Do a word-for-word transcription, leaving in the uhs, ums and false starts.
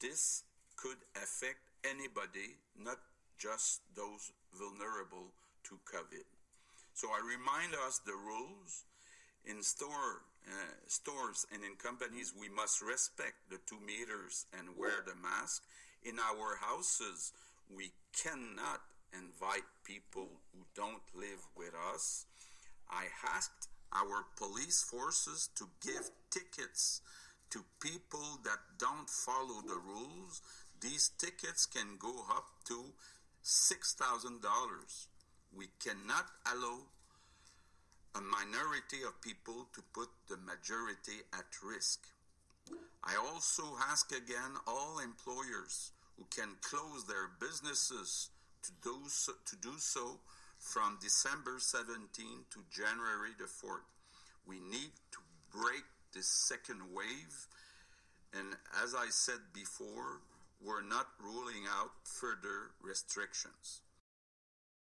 This could affect anybody, not just those vulnerable to COVID. So I remind us the rules. In store, uh, stores and in companies, we must respect the two meters and wear the mask. In our houses, we cannot invite people who don't live with us. I asked our police forces to give tickets to people that don't follow the rules. These tickets can go up to six thousand dollars. We cannot allow a minority of people to put the majority at risk. I also ask again all employers who can close their businesses to do so, to do so from December seventeenth to January the fourth. We need to break this second wave, and as I said before, we're not ruling out further restrictions.